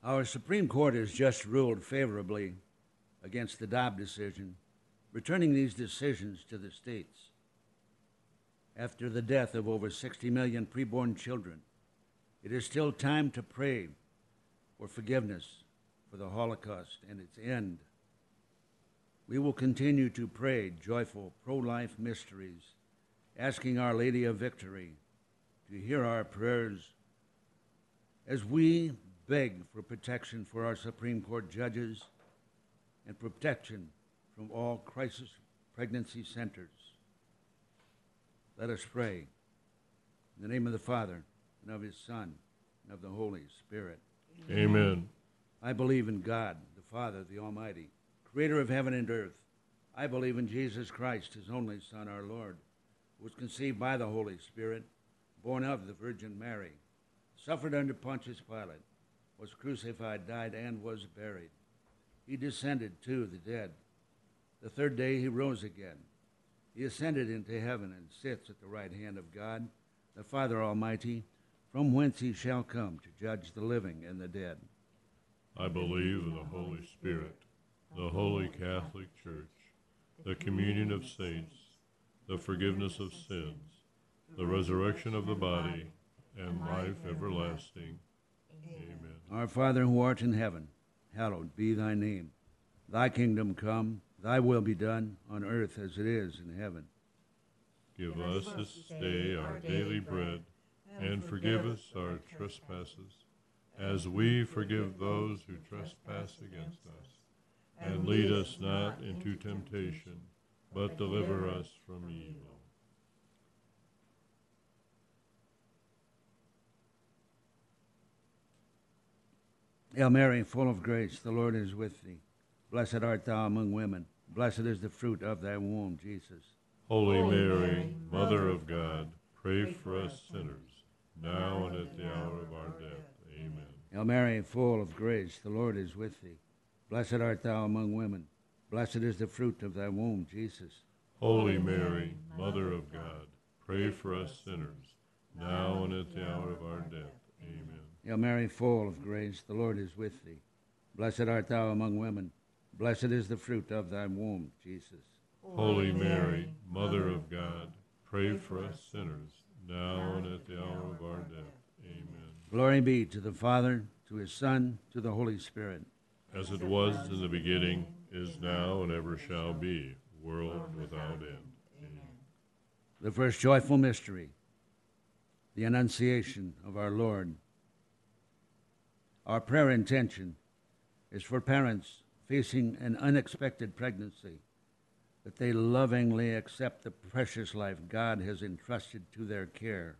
Our Supreme Court has just ruled favorably against the Dobbs decision, returning these decisions to the states. After the death of over 60 million preborn children, it is still time to pray for forgiveness for the Holocaust and its end. We will continue to pray joyful pro-life mysteries, asking Our Lady of Victory to hear our prayers as we beg for protection for our Supreme Court judges and protection from all crisis pregnancy centers. Let us pray. In the name of the Father, and of His Son, and of the Holy Spirit. Amen. I believe in God, the Father, the Almighty, creator of heaven and earth. I believe in Jesus Christ, His only Son, our Lord, who was conceived by the Holy Spirit, born of the Virgin Mary, suffered under Pontius Pilate, was crucified, died, and was buried. He descended to the dead. The third day He rose again. He ascended into heaven and sits at the right hand of God, the Father Almighty, from whence He shall come to judge the living and the dead. I believe in the Holy Spirit, the Holy Catholic Church, the communion of saints, the forgiveness of sins, the resurrection of the body, and life everlasting. Amen. Our Father who art in heaven, hallowed be Thy name. Thy kingdom come, Thy will be done, on earth as it is in heaven. Give us this day our daily bread, and forgive us our trespasses, as we forgive those who trespass against us. And lead us not into temptation, but deliver us from evil. Hail Mary, full of grace, the Lord is with thee. Blessed art thou among women. Blessed is the fruit of thy womb, Jesus. Holy Mary, Mother of God, pray for us sinners, now and at the hour of our death. Amen. Hail Mary, full of grace, the Lord is with thee. Blessed art thou among women. Blessed is the fruit of thy womb, Jesus. Holy Mary, Mother of God, pray for us sinners, now and at the hour of our death. Amen. Hail Mary, full of grace, the Lord is with thee. Blessed art thou among women. Blessed is the fruit of thy womb, Jesus. Holy Mary, Mother of God, pray for us sinners, now and at the hour of our death. Amen. Glory be to the Father, to His Son, to the Holy Spirit. As it was in the beginning, is now, and ever shall be, world without end. Amen. The first joyful mystery, the Annunciation of our Lord. Our prayer intention is for parents facing an unexpected pregnancy, that they lovingly accept the precious life God has entrusted to their care.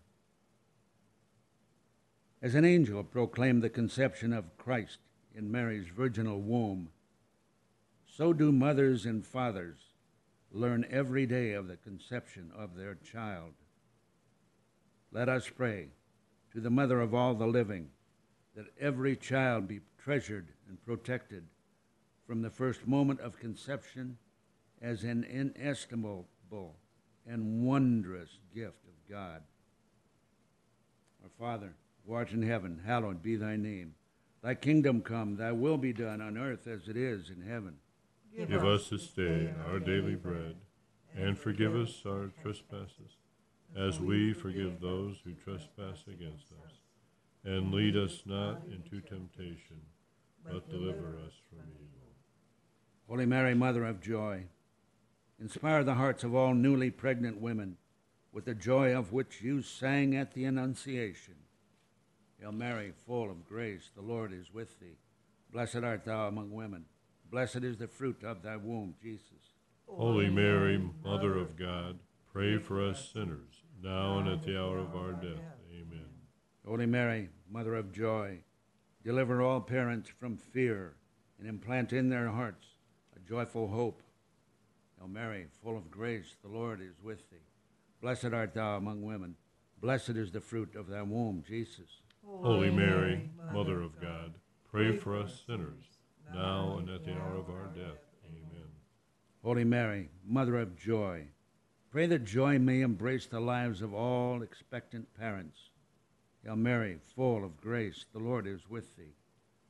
As an angel proclaimed the conception of Christ in Mary's virginal womb, so do mothers and fathers learn every day of the conception of their child. Let us pray to the Mother of all the living, that every child be treasured and protected from the first moment of conception as an inestimable and wondrous gift of God. Our Father, who art in heaven, hallowed be thy name. Thy kingdom come, thy will be done on earth as it is in heaven. Give us this day our daily bread, and forgive us our trespasses, as we forgive those who trespass against us. And lead us not into temptation, but deliver us from evil. Holy Mary, Mother of joy, inspire the hearts of all newly pregnant women with the joy of which you sang at the Annunciation. Hail Mary, full of grace, the Lord is with thee. Blessed art thou among women. Blessed is the fruit of thy womb, Jesus. Holy Mary, Mother of God, pray for us sinners, now and at the hour of our death. Amen. Holy Mary, Mother of joy, deliver all parents from fear and implant in their hearts a joyful hope. Hail Mary, full of grace, the Lord is with thee. Blessed art thou among women. Blessed is the fruit of thy womb, Jesus. Holy Mary, Mother of God, pray for us sinners, now and at the hour of our death. Amen. Holy Mary, Mother of joy, pray that joy may embrace the lives of all expectant parents. Hail Mary, full of grace, the Lord is with thee.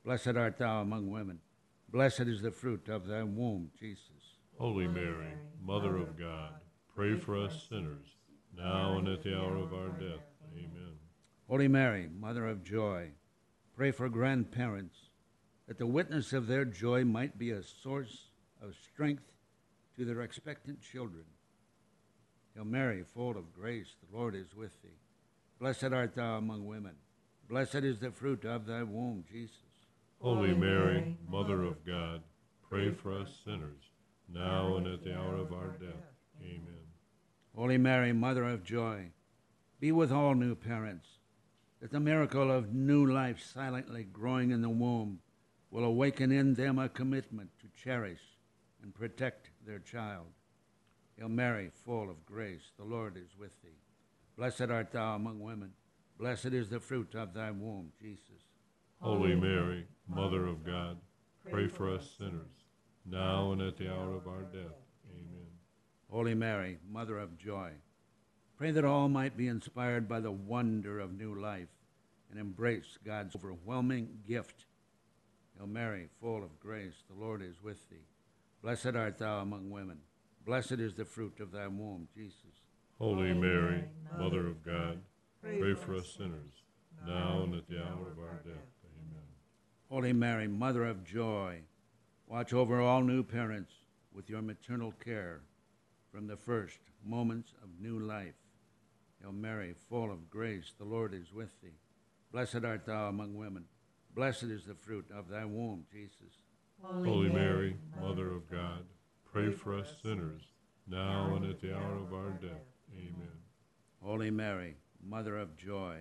Blessed art thou among women. Blessed is the fruit of thy womb, Jesus. Holy Mary, Mother of God, pray for us sinners, now and at the hour of our death. Amen. Holy Mary, Mother of joy, pray for grandparents, that the witness of their joy might be a source of strength to their expectant children. Hail Mary, full of grace, the Lord is with thee. Blessed art thou among women. Blessed is the fruit of thy womb, Jesus. Holy Mary, Mother of God, pray for us sinners, now and at the hour of our death. Amen. Holy Mary, Mother of joy, be with all new parents, that the miracle of new life silently growing in the womb will awaken in them a commitment to cherish and protect their child. Hail Mary, full of grace, the Lord is with thee. Blessed art thou among women. Blessed is the fruit of thy womb, Jesus. Holy Mary, Mother of God, pray for us sinners, now and at the hour of our death. Amen. Holy Mary, Mother of joy, pray that all might be inspired by the wonder of new life and embrace God's overwhelming gift. Hail Mary, full of grace, the Lord is with thee. Blessed art thou among women. Blessed is the fruit of thy womb, Jesus. Holy Mary, Mother of God, pray for us sinners, now and at the hour of our death. Amen. Holy Mary, Mother of joy, watch over all new parents with your maternal care from the first moments of new life. Hail Mary, full of grace, the Lord is with thee. Blessed art thou among women. Blessed is the fruit of thy womb, Jesus. Holy Mary, Mother of God, pray for us sinners, now and at the hour of our death. Amen. Holy Mary, Mother of joy,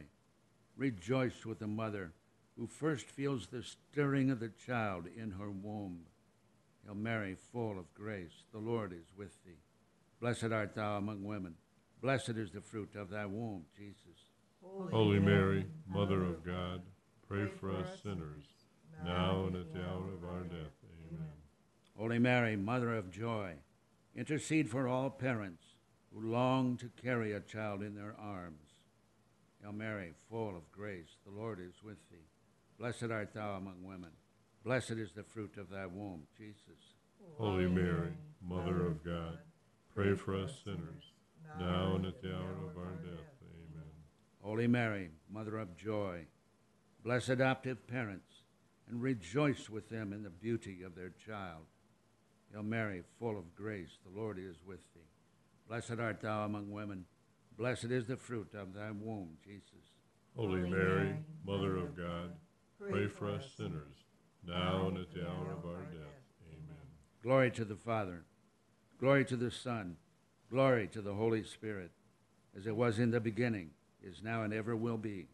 rejoice with the mother who first feels the stirring of the child in her womb. Hail Mary, full of grace, the Lord is with thee. Blessed art thou among women. Blessed is the fruit of thy womb, Jesus. Holy Mary, Mother of God, pray for us sinners, now and at the hour of our death. Amen. Holy Mary, Mother of joy, intercede for all parents who long to carry a child in their arms. Hail Mary, full of grace, the Lord is with thee. Blessed art thou among women. Blessed is the fruit of thy womb, Jesus. Holy Mary, Mother of God, pray for us sinners, now and at the hour of our death. Amen. Holy Mary, Mother of joy, bless adoptive parents and rejoice with them in the beauty of their child. Hail Mary, full of grace, the Lord is with thee. Blessed art thou among women. Blessed is the fruit of thy womb, Jesus. Holy Mary, Mother of God, pray for us sinners, now and at the hour of our death. Amen. Glory to the Father, glory to the Son, glory to the Holy Spirit, as it was in the beginning, is now, and ever will be,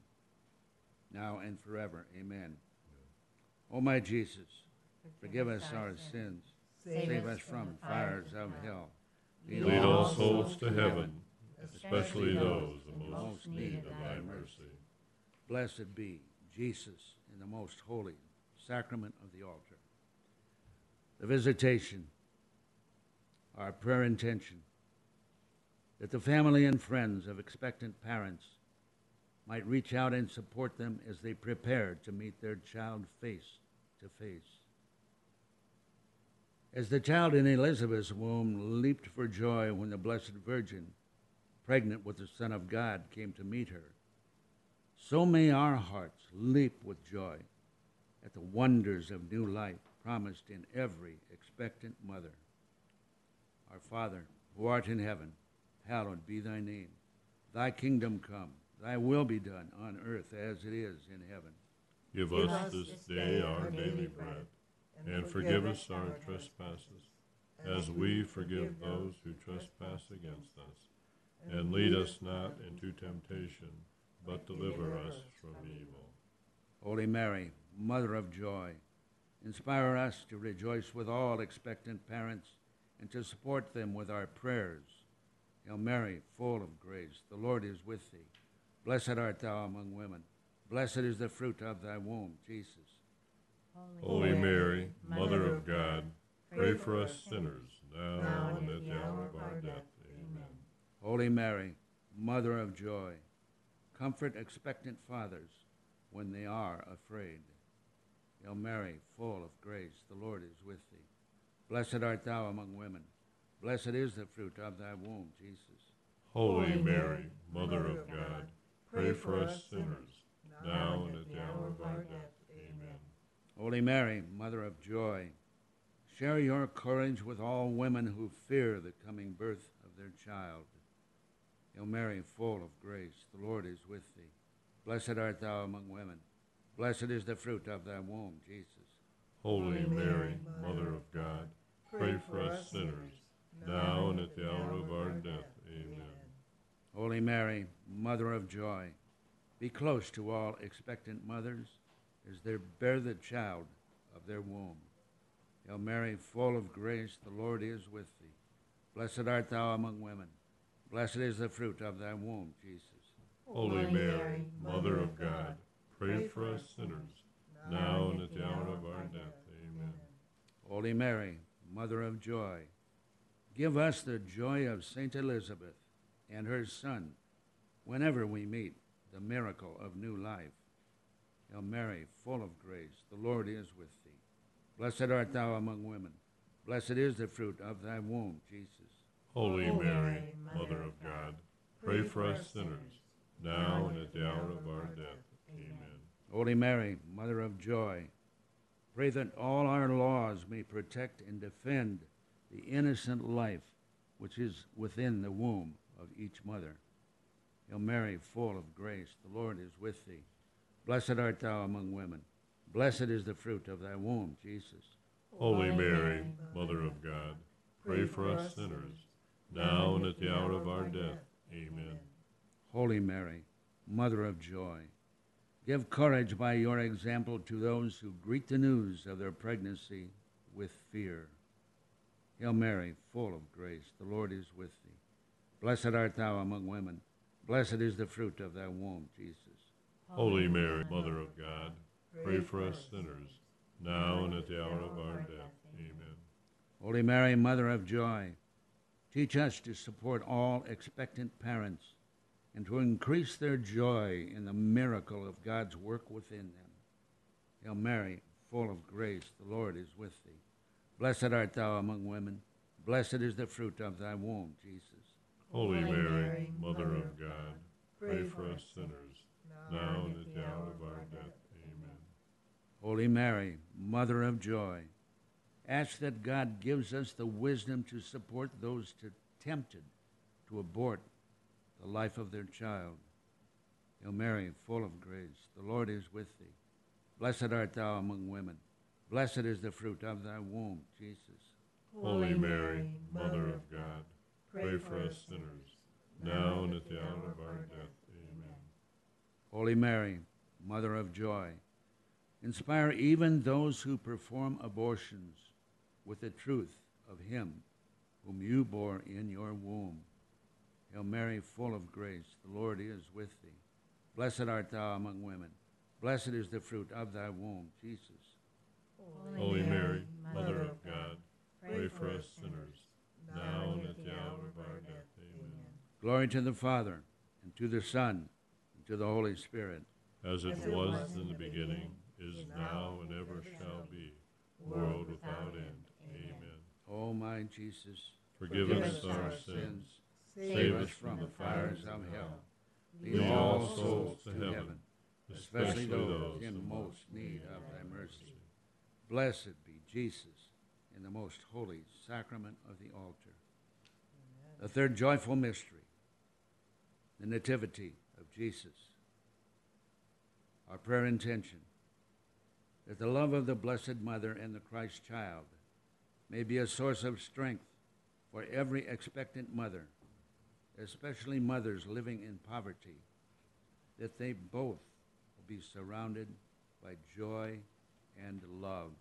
now and forever. Amen. O my Jesus, forgive us our sins, save us from fires of hell. Lead all souls to heaven, especially those in most need of thy mercy. Blessed be Jesus in the most holy sacrament of the altar. The visitation, our prayer intention, that the family and friends of expectant parents might reach out and support them as they prepare to meet their child face to face. As the child in Elizabeth's womb leaped for joy when the Blessed Virgin, pregnant with the Son of God, came to meet her, so may our hearts leap with joy at the wonders of new life promised in every expectant mother. Our Father, who art in heaven, hallowed be thy name. Thy kingdom come, thy will be done on earth as it is in heaven. Give us this day our daily bread, and forgive us our trespasses, as we forgive those who trespass against us. And lead us not into temptation, but deliver us from evil. Holy Mary, Mother of joy, inspire us to rejoice with all expectant parents and to support them with our prayers. Hail Mary, full of grace, the Lord is with thee. Blessed art thou among women. Blessed is the fruit of thy womb, Jesus. Holy Mary, Mother of God, pray for us sinners, now and at the hour of our death. Amen. Holy Mary, Mother of joy, comfort expectant fathers when they are afraid. Hail Mary, full of grace, the Lord is with thee. Blessed art thou among women. Blessed is the fruit of thy womb, Jesus. Holy Mary, Mother of God, pray for us sinners, now and at the hour of our death. Amen. Holy Mary, Mother of joy, share your courage with all women who fear the coming birth of their child. Hail Mary, full of grace, the Lord is with thee. Blessed art thou among women. Blessed is the fruit of thy womb, Jesus. Holy Mary, Mother of God, pray for us sinners, now and at the hour of our death. Amen. Holy Mary, Mother of joy, be close to all expectant mothers as they bear the child of their womb. Hail Mary, full of grace, the Lord is with thee. Blessed art thou among women. Blessed is the fruit of thy womb, Jesus. Holy Mary, Mother of God, pray for us sinners, now and at the hour of our death. Amen. Holy Mary, Mother of joy, give us the joy of Saint Elizabeth and her son whenever we meet the miracle of new life. Hail Mary, full of grace, the Lord is with thee. Blessed art thou among women. Blessed is the fruit of thy womb, Jesus. Holy Mary, Mother of God, pray for us sinners, now and at the hour of our death. Amen. Holy Mary, Mother of joy, pray that all our laws may protect and defend the innocent life which is within the womb of each mother. Hail Mary, full of grace, the Lord is with thee. Blessed art thou among women. Blessed is the fruit of thy womb, Jesus. Holy Mary, Mother of God, pray for us sinners, now and at the hour of our death. Amen. Holy Mary, Mother of joy, give courage by your example to those who greet the news of their pregnancy with fear. Hail Mary, full of grace, the Lord is with thee. Blessed art thou among women. Blessed is the fruit of thy womb, Jesus. Holy Mary, Mother of God, pray for us sinners, now and at the hour of our death. Amen. Holy Mary, Mother of joy, teach us to support all expectant parents and to increase their joy in the miracle of God's work within them. Hail Mary, full of grace, the Lord is with thee. Blessed art thou among women. Blessed is the fruit of thy womb, Jesus. Holy Mary, Mother of God, pray for us sinners, now and at the hour of our death. Amen. Holy Mary, Mother of joy, ask that God gives us the wisdom to support those tempted to abort the life of their child. Hail Mary, full of grace, the Lord is with thee. Blessed art thou among women. Blessed is the fruit of thy womb, Jesus. Holy Mary, Mother of God, pray for us sinners, now and at the hour of our death. Amen. Holy Mary, Mother of joy, inspire even those who perform abortions with the truth of him whom you bore in your womb. Hail Mary, full of grace, the Lord is with thee. Blessed art thou among women. Blessed is the fruit of thy womb, Jesus. Holy Mary, Mother of God, pray for us sinners, now and at the hour of our death. Amen. Glory to the Father, and to the Son, and to the Holy Spirit. As it was in the beginning, is now, and ever shall be, world without end. Amen. O my Jesus, Forgive us our sins, save us from the fires of hell. Lead all souls to heaven, especially those in most need of thy mercy. Blessed be Jesus in the most holy sacrament of the altar. The third joyful mystery, the Nativity of Jesus. Our prayer intention, that the love of the Blessed Mother and the Christ child may be a source of strength for every expectant mother, especially mothers living in poverty, that they both will be surrounded by joy and love.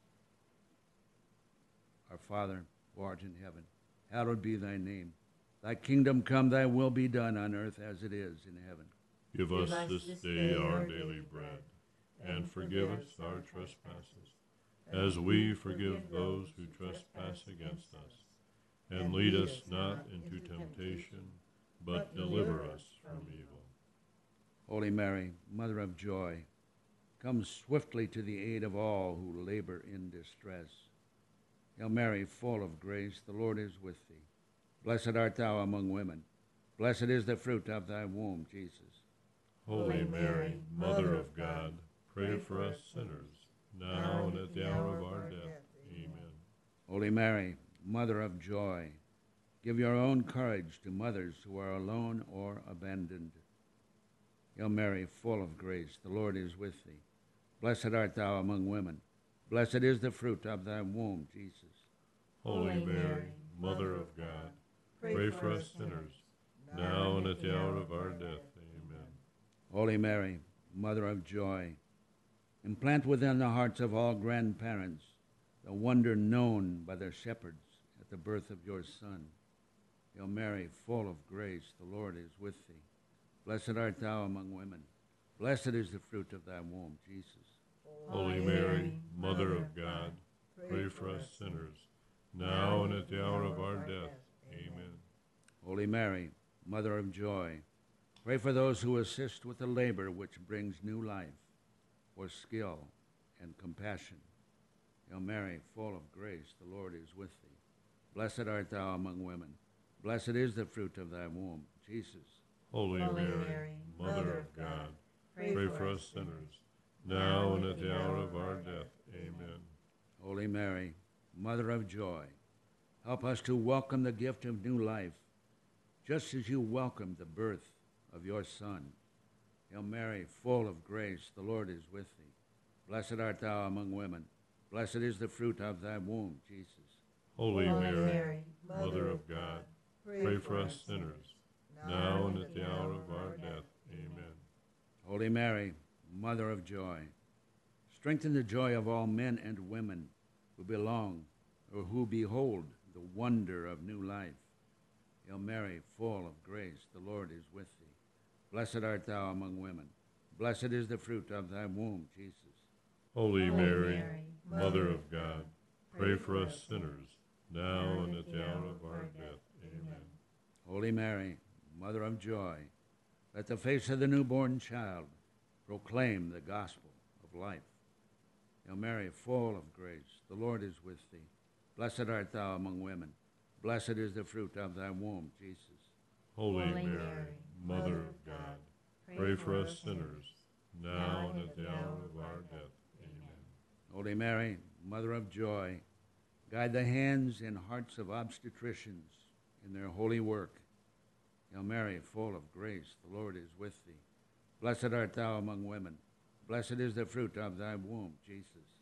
Our Father, who art in heaven, hallowed be thy name. Thy kingdom come, thy will be done on earth as it is in heaven. Give us this day our daily bread, and forgive us our trespasses, as we forgive those who trespass against us. And lead us not into temptation, but deliver us from evil. Holy Mary, Mother of joy, come swiftly to the aid of all who labor in distress. Hail Mary, full of grace, the Lord is with thee. Blessed art thou among women. Blessed is the fruit of thy womb, Jesus. Holy Mary, Mother of God, pray for us sinners, now and at the hour of our death. Amen. Holy Mary, Mother of joy, give your own courage to mothers who are alone or abandoned. Hail Mary, full of grace, the Lord is with thee. Blessed art thou among women. Blessed is the fruit of thy womb, Jesus. Holy Mary, Mother of God, pray for us sinners, now and at the hour of our death. Amen. Holy Mary, Mother of joy, implant within the hearts of all grandparents the wonder known by their shepherds at the birth of your Son. Hail Mary, full of grace, the Lord is with thee. Blessed art thou among women. Blessed is the fruit of thy womb, Jesus. Holy Mary, Mother of God, pray for us sinners, now and at the hour of our death. Amen. Holy Mary, Mother of joy, pray for those who assist with the labor which brings new life, for skill and compassion. Hail Mary, full of grace, the Lord is with thee. Blessed art thou among women. Blessed is the fruit of thy womb, Jesus. Holy Mary, Mother of God, pray for us sinners, now and at the hour of our death. Amen. Holy Mary, Mother of joy, help us to welcome the gift of new life, just as you welcomed the birth of your Son. Hail Mary, full of grace, the Lord is with thee. Blessed art thou among women. Blessed is the fruit of thy womb, Jesus. Holy Mary, Mother of God, pray for us sinners, now and at the hour of our death. Amen. Holy Mary, Mother of joy, strengthen the joy of all men and women who belong or who behold the wonder of new life. Hail Mary, full of grace, the Lord is with thee. Blessed art thou among women. Blessed is the fruit of thy womb, Jesus. Holy Mary, Mother of God, pray for us sinners, now and at the hour of our death. Amen. Holy Mary, Mother of joy, let the face of the newborn child proclaim the gospel of life. Hail Mary, full of grace, the Lord is with thee. Blessed art thou among women. Blessed is the fruit of thy womb, Jesus. Holy Mary, Mother of God, pray for us sinners, now and at the hour of our death. Amen. Holy Mary, Mother of joy, guide the hands and hearts of obstetricians in their holy work. Hail Mary, full of grace, the Lord is with thee. Blessed art thou among women. Blessed is the fruit of thy womb, Jesus.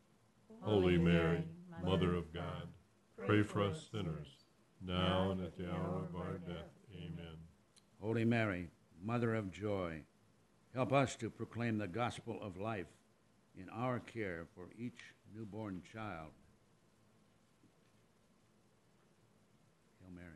Holy Mary, Mother of God, pray for us sinners, now and at the hour of our death. Amen. Holy Mary, Mother of joy, help us to proclaim the gospel of life in our care for each newborn child. Hail Mary.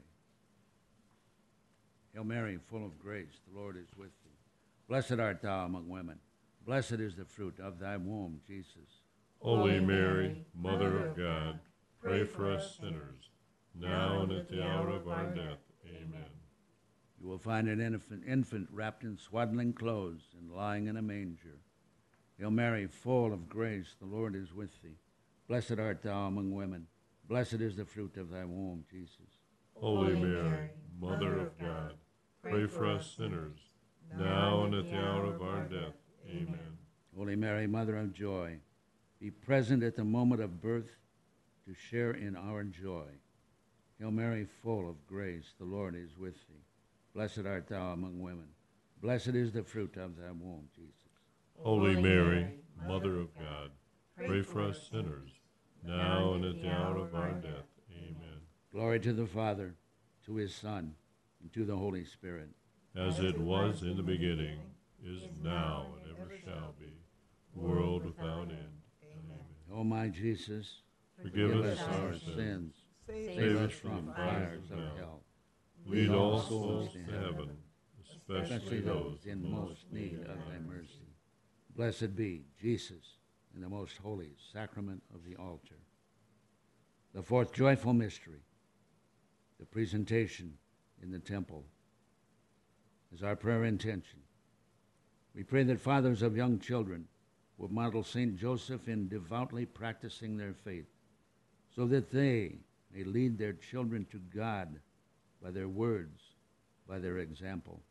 Hail Mary, full of grace, the Lord is with thee. Blessed art thou among women. Blessed is the fruit of thy womb, Jesus. Holy Mary, Mother of God, pray for us sinners, now and at the hour of our death. Amen. You will find an infant wrapped in swaddling clothes and lying in a manger. Hail Mary, full of grace, the Lord is with thee. Blessed art thou among women. Blessed is the fruit of thy womb, Jesus. Holy Mary, Mother of God, pray for us sinners, now and at the hour of our death. Amen. Holy Mary, Mother of joy, be present at the moment of birth to share in our joy. Hail Mary, full of grace, the Lord is with thee. Blessed art thou among women. Blessed is the fruit of thy womb, Jesus. Holy Mary, Mother of God, pray for us sinners, now and at the hour of our death. Amen. Glory to the Father, to his Son, and to the Holy Spirit. As it was in the beginning, is now, and ever shall be, world without end. Amen. O my Jesus, Forgive us our sins. Save us from fires of hell. Lead all souls to heaven, especially those in most need of thy mercy. Blessed be Jesus in the most holy sacrament of the altar. The fourth joyful mystery, the presentation in the temple, is our prayer intention. We pray that fathers of young children will model St. Joseph in devoutly practicing their faith, so that they may lead their children to God by their words, by their example.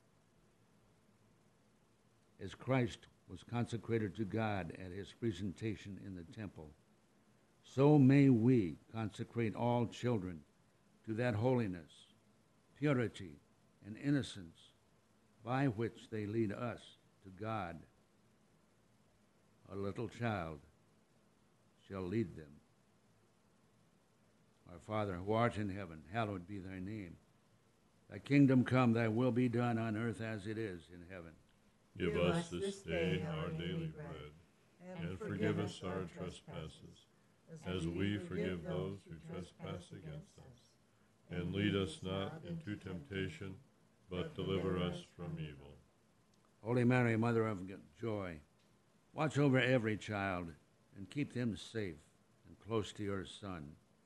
As Christ was consecrated to God at his presentation in the temple, so may we consecrate all children to that holiness, purity, and innocence by which they lead us to God. A little child shall lead them. Our Father, who art in heaven, hallowed be thy name. Thy kingdom come, thy will be done on earth as it is in heaven. Give us this day our daily bread, and forgive us our trespasses, as we forgive those who trespass against us. And lead us not into temptation, but deliver us from evil. Holy Mary, Mother of joy, watch over every child and keep them safe and close to your Son.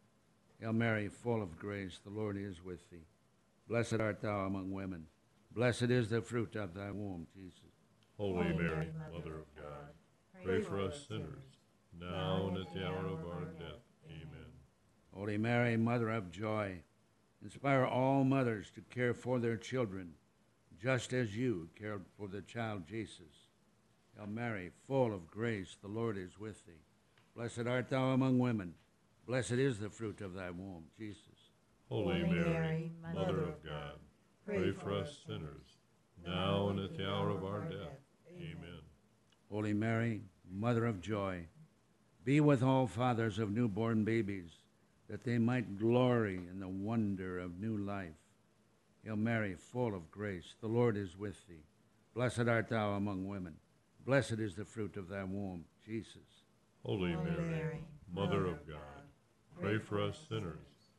Hail Mary, full of grace, the Lord is with thee. Blessed art thou among women. Blessed is the fruit of thy womb, Jesus. Holy Mary, Mother of God, pray for us sinners, now and at the hour of our death. Amen. Holy Mary, Mother of joy, inspire all mothers to care for their children, just as you cared for the child Jesus. Hail Mary, full of grace, the Lord is with thee. Blessed art thou among women. Blessed is the fruit of thy womb, Jesus. Holy Mary, Mother of God, pray for us sinners, now and at the hour of our death. Amen. Holy Mary, Mother of joy, be with all fathers of newborn babies, that they might glory in the wonder of new life. Hail Mary, full of grace, the Lord is with thee. Blessed art thou among women. Blessed is the fruit of thy womb, Jesus. Holy Mary, Mother of God, pray for us sinners,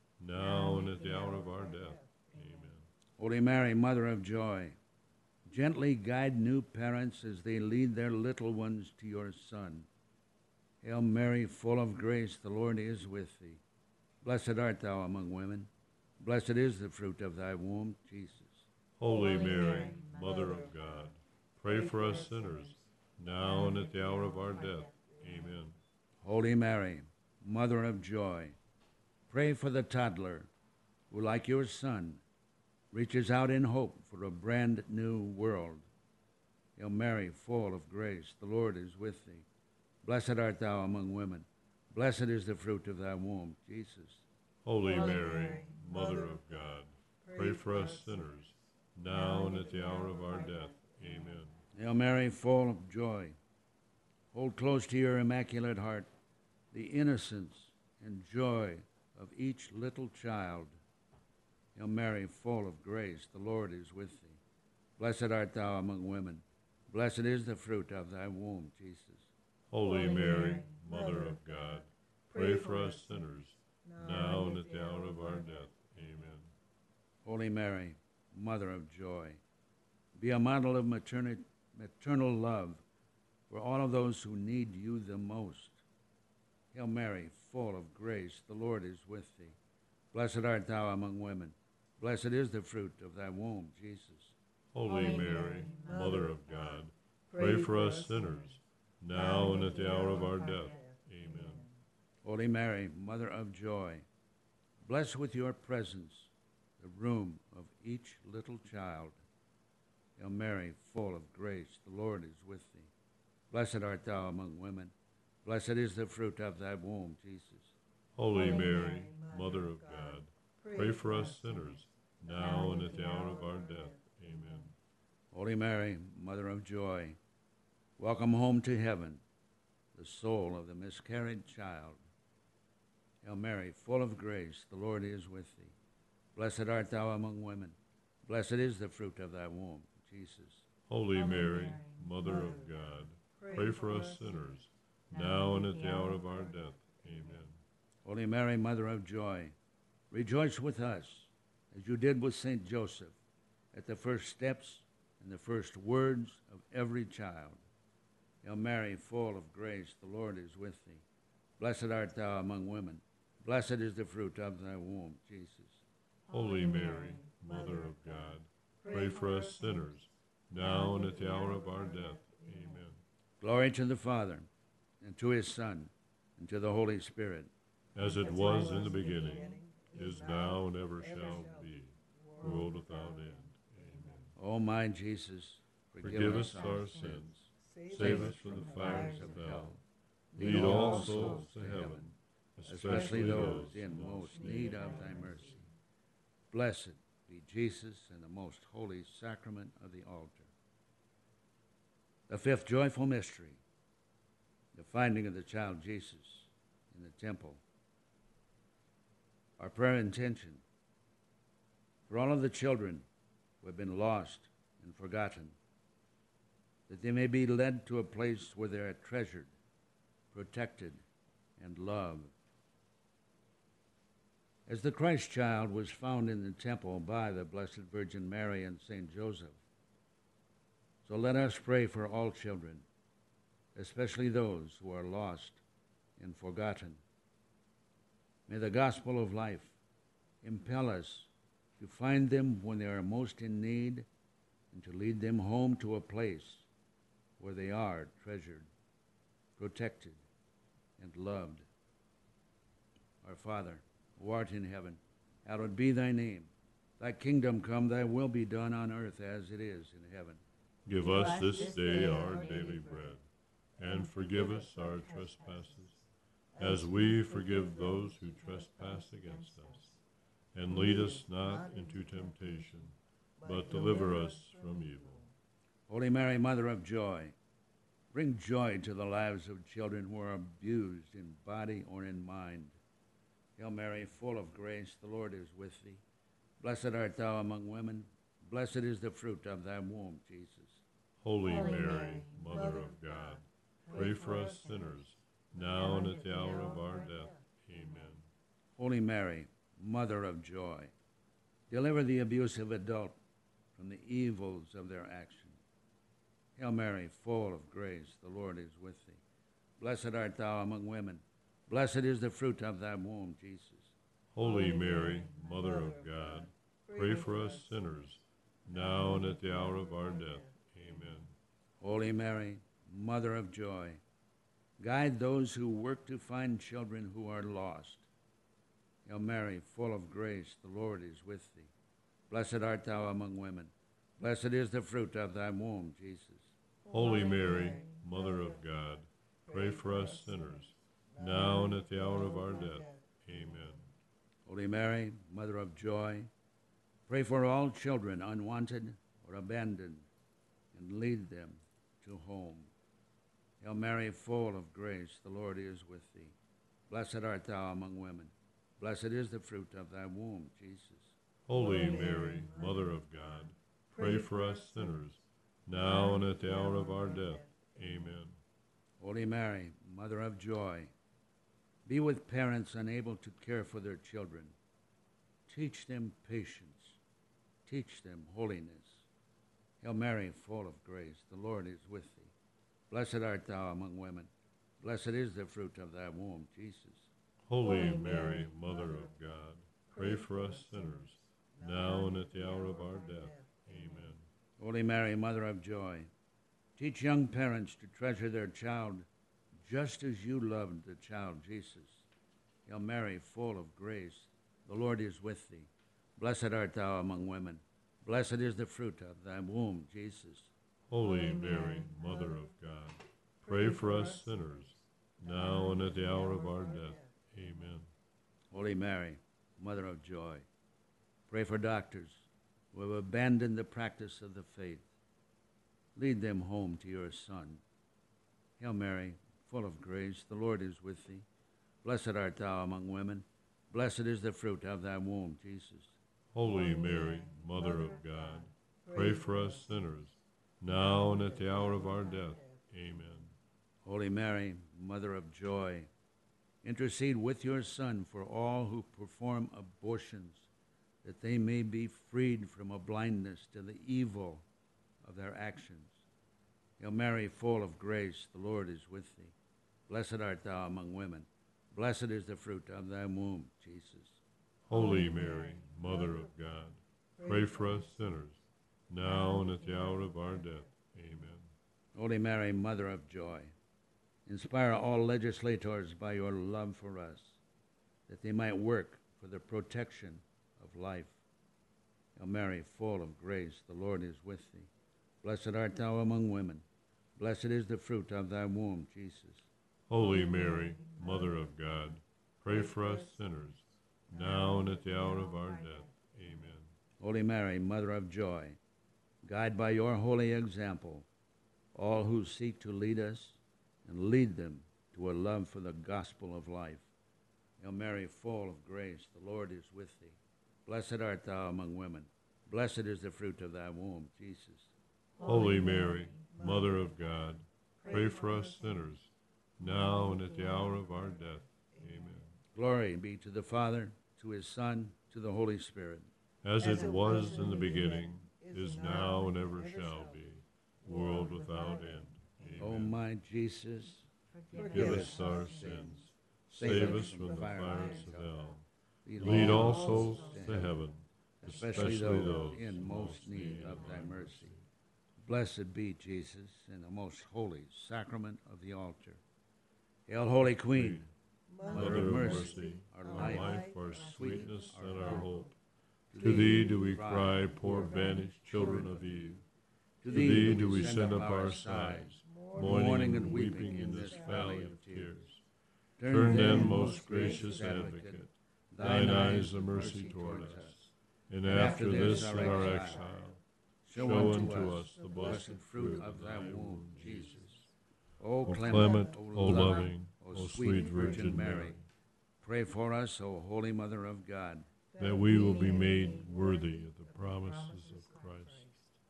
now and at the hour of our death. Amen. Holy Mary, Mother of joy, gently guide new parents as they lead their little ones to your Son. Hail Mary, full of grace, the Lord is with thee. Blessed art thou among women. Blessed is the fruit of thy womb, Jesus. Holy Mary, Mother of God, pray for us sinners, now and at the hour of our death. Amen. Holy Mary, Mother of joy, pray for the toddler who, like your Son, reaches out in hope for a brand new world. Hail Mary, full of grace, the Lord is with thee. Blessed art thou among women. Blessed is the fruit of thy womb, Jesus. Holy Mary, Mother of God, pray for us sinners, now and at the hour of our death. Amen. Hail Mary, full of joy, hold close to your immaculate heart the innocence and joy of each little child. Hail Mary, full of grace, the Lord is with thee. Blessed art thou among women. Blessed is the fruit of thy womb, Jesus. Holy Mary, Mother of God, pray for us sinners, now and at the hour of our death. Amen. Holy Mary, Mother of joy, be a model of maternal love for all of those who need you the most. Hail Mary, full of grace, the Lord is with thee. Blessed art thou among women. Blessed is the fruit of thy womb, Jesus. Holy Mary, Mother of God, pray for us sinners, now and at the hour of our death. Amen. Holy Mary, Mother of joy, bless with your presence the room of each little child. Hail Mary, full of grace, the Lord is with thee. Blessed art thou among women. Blessed is the fruit of thy womb, Jesus. Holy Mary, Mother of God, pray for us sinners, now and at the hour of our death. Amen. Holy Mary, Mother of joy, welcome home to heaven the soul of the miscarried child. Hail Mary, full of grace, the Lord is with thee. Blessed art thou among women. Blessed is the fruit of thy womb, Jesus. Holy Mary, Mother of God, pray for us sinners, now and at the hour of our death. Amen. Holy Mary, Mother of joy, rejoice with us, as you did with St. Joseph, at the first steps and the first words of every child. Hail Mary, full of grace, the Lord is with thee. Blessed art thou among women. Blessed is the fruit of thy womb, Jesus. Holy Mary, Mother of God, pray for us sinners, now and at the hour of our death. Amen. Glory to the Father, and to his Son, and to the Holy Spirit, as it was in the beginning, is now, and ever shall be, world without end. Amen. O my Jesus, Forgive us our sins, save us from the fires of hell, lead all souls to heaven, especially those in most need of thy mercy. Blessed be Jesus in the most holy sacrament of the altar. The fifth joyful mystery, the finding of the child Jesus in the temple. Our prayer intention for all of the children who have been lost and forgotten, that they may be led to a place where they are treasured, protected, and loved. As the Christ child was found in the temple by the Blessed Virgin Mary and Saint Joseph, so let us pray for all children, especially those who are lost and forgotten. May the gospel of life impel us to find them when they are most in need and to lead them home to a place where they are treasured, protected, and loved. Our Father, who art in heaven, hallowed be thy name. Thy kingdom come, thy will be done on earth as it is in heaven. Give us this day our daily bread, and forgive us our trespasses, as we forgive those who trespass against us. And lead us not into temptation, but deliver us from evil. Holy Mary, Mother of joy, bring joy to the lives of children who are abused in body or in mind. Hail Mary, full of grace, the Lord is with thee. Blessed art thou among women. Blessed is the fruit of thy womb, Jesus. Holy Mary, Mother of God, pray for us sinners, now and at the hour of our death. Amen. Holy Mary, Mother of joy, deliver the abusive adult from the evils of their action. Hail Mary, full of grace, the Lord is with thee. Blessed art thou among women. Blessed is the fruit of thy womb, Jesus. Holy Mary, Mother of God, pray for us sinners, now and at the hour of our death. Amen. Holy Mary, Mother of joy, guide those who work to find children who are lost. Hail Mary, full of grace, the Lord is with thee. Blessed art thou among women. Blessed is the fruit of thy womb, Jesus. Holy Mary, Mother of God, pray for us sinners, now and at the hour of our death. Amen. Holy Mary, Mother of joy, pray for all children unwanted or abandoned, and lead them to home. Hail Mary, full of grace, the Lord is with thee. Blessed art thou among women. Blessed is the fruit of thy womb, Jesus. Holy Mary, Mother of God, pray for us sinners, now and at the hour of our death. Amen. Holy Mary, Mother of joy, be with parents unable to care for their children. Teach them patience. Teach them holiness. Hail Mary, full of grace, the Lord is with thee. Blessed art thou among women. Blessed is the fruit of thy womb, Jesus. Holy Mary, Mother of God, pray for us sinners, now and at the hour of our death. Amen. Holy Mary, Mother of joy, teach young parents to treasure their child just as you loved the child Jesus. Hail Mary, full of grace, the Lord is with thee. Blessed art thou among women. Blessed is the fruit of thy womb, Jesus. Holy Mary, Mother of God, pray for us sinners, now and at the hour of our death. Amen. Holy Mary, Mother of joy, pray for doctors who have abandoned the practice of the faith. Lead them home to your Son. Hail Mary, full of grace, the Lord is with thee. Blessed art thou among women. Blessed is the fruit of thy womb, Jesus. Holy Mary, Mother of God, pray for us sinners, now and at the hour of our death. Amen. Holy Mary, Mother of joy, intercede with your Son for all who perform abortions, that they may be freed from a blindness to the evil of their actions. Hail Mary, full of grace, the Lord is with thee. Blessed art thou among women. Blessed is the fruit of thy womb, Jesus. Holy Mary, Mother of God, pray for us sinners, now and at the hour of our death. Amen. Holy Mary, Mother of joy, Inspire all legislators by your love for us, that they might work for the protection of life. Hail Mary, full of grace, the Lord is with thee. Blessed art thou among women. Blessed is the fruit of thy womb, Jesus. Holy Mary, Mother of God, pray for us sinners, now and at the hour of our death. Amen. Holy Mary, Mother of joy, guide by your holy example all who seek to lead us and lead them to a love for the gospel of life. Hail Mary, full of grace, the Lord is with thee. Blessed art thou among women. Blessed is the fruit of thy womb, Jesus. Holy Mary, Mother of God, pray for us sinners, now and at the hour of our death. Amen. Glory be to the Father, to his Son, to the Holy Spirit. As it was in the beginning, is now, and ever shall be, world without end. O Amen. my Jesus, Forgive us our sins. Save us from the fires of hell. lead Lead all souls to heaven, especially those in most need of thy mercy. Blessed be Jesus in the most holy sacrament of the altar. Hail, Holy Queen, Mother of mercy, our our life, life, our sweetness, and our hope. To thee do we cry, poor banished children of Eve. To thee do we send up our sighs, mourning and weeping in this valley of tears. Turn then, most gracious Advocate, thine eyes of mercy toward us, and after this our exile, show unto us the blessed fruit of thy womb, Jesus. O O clement, O loving, O sweet Virgin Mary, pray for us, O Holy Mother of God, that we will be made worthy of the promises of Christ.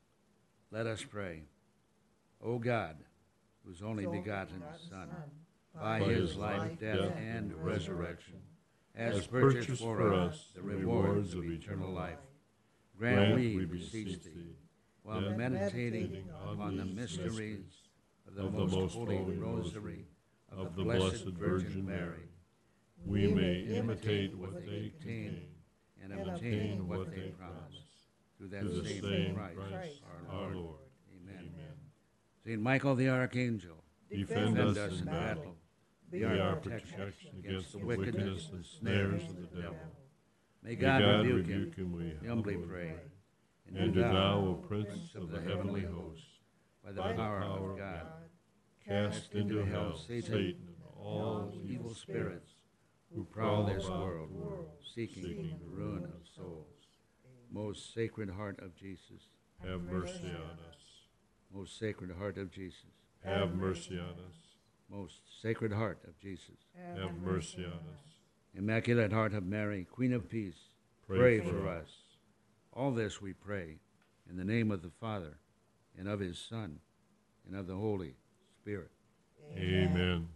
Let us pray. O God, whose only begotten Son, by his life, death, and resurrection, has purchased for us the rewards of eternal life, grant, we beseech thee, while meditating upon the mysteries of the most holy rosary of the Blessed Virgin Mary, we may imitate what they contain and obtain what they promise. Through that through the same Christ, our Lord. Amen. Saint Michael the Archangel, Defend us in battle. Be our protection against the wickedness and snares of the devil. May May God God rebuke him, we humbly pray. And do thou, O Prince of the heavenly host, by the power of God, cast into hell Satan and all evil spirits who prowl this world, seeking the ruin of souls. Most Sacred Heart of Jesus, have mercy on us. most Sacred Heart of Jesus, Have mercy on us. most Sacred Heart of Jesus, Have mercy on us. Immaculate Heart of Mary, Queen of Peace, pray for us. All this we pray in the name of the Father, and of his Son, and of the Holy Spirit. Amen.